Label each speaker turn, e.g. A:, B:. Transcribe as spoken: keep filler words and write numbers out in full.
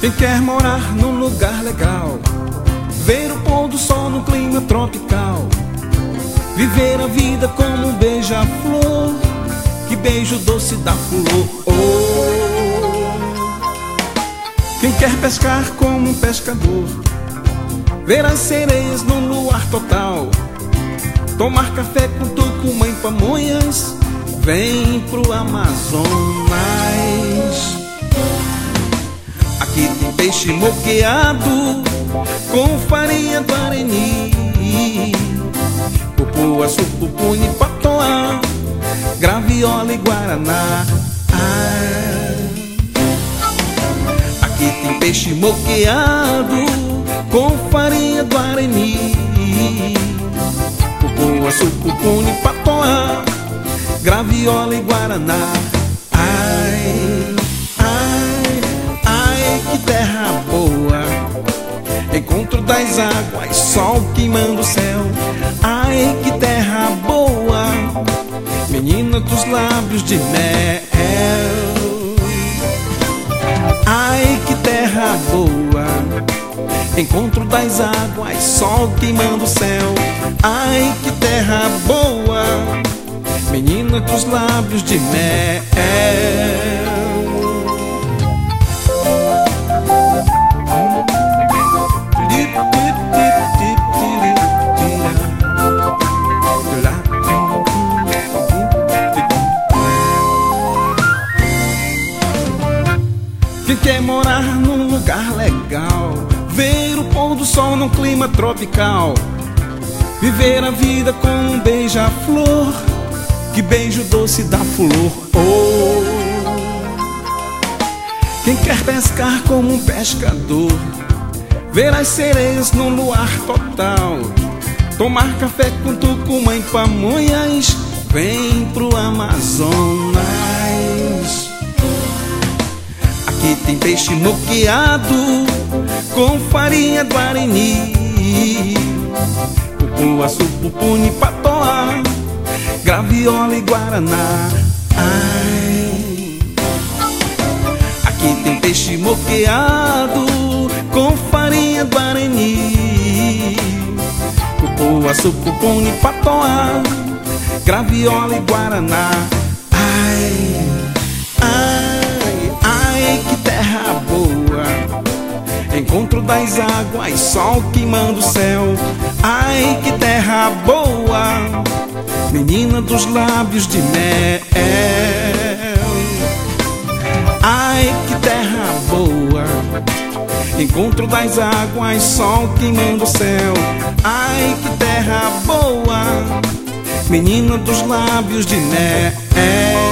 A: Quem quer morar num lugar legal, ver o pôr do sol num clima tropical, viver a vida como um beija-flor, que beijo doce da flor. Oh. Quem quer pescar como um pescador, ver as sereias no luar total, tomar café com Tucumã e Pamonhas, vem pro Amazonas. Aqui tem peixe moqueado com farinha do Areni, cupuaçu, pupuni, patoa, graviola e guaraná. Ah. Aqui tem peixe moqueado com farinha do Areni, cupuaçu, pupuni, patoa, graviola e guaraná. Ai, ai, ai, que terra boa, encontro das águas, sol queimando o céu. Ai, que terra boa, menina dos lábios de mel. Ai, que terra boa, encontro das águas, sol queimando o céu. Ai, que terra boa, menina dos lábios de mel. Quem quer morar num lugar legal, ver o pôr do sol num clima tropical, viver a vida com um beija-flor, que beijo doce da flor. Oh. Quem quer pescar como um pescador, ver as sereias no luar total, tomar café com Tucumã e Pamonhas, vem pro Amazonas. Aqui tem peixe moqueado com farinha do Areni, cupuaçu, pupuni, patoa, graviola e guaraná. Ai. Aqui tem peixe moqueado com farinha do Areni, cupuaçu, pupuni, patoa, graviola e guaraná. Ai, ai, ai, que terra boa, encontro das águas, sol queimando o céu. Ai, que terra boa, menina dos lábios de mel. Ai, que terra boa, encontro das águas, sol queimando o céu. Ai, que terra boa, menina dos lábios de mel.